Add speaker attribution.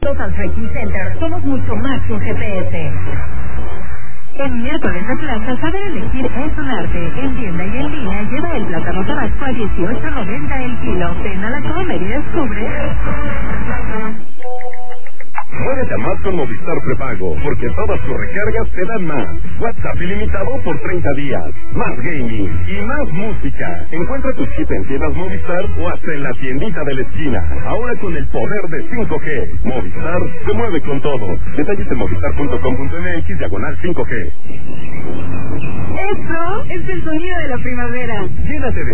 Speaker 1: Total Trekking Center, somos mucho más que un GPS.
Speaker 2: En miércoles de plaza, saber elegir es un arte. En tienda y en línea, lleva el plátano tabasco a $18.90 el kilo. Ven a la Comer y descubre.
Speaker 3: Muévete a más con Movistar Prepago, porque todas tus recargas te dan más. WhatsApp ilimitado por 30 días. Más gaming y más música. Encuentra tu chip en tiendas Movistar o hasta en la tiendita de la esquina. Ahora con el poder de 5G. Movistar se mueve con todo. Detalles en movistar.com.mx/5G.
Speaker 2: Eso es el sonido de la primavera.
Speaker 3: Llénate de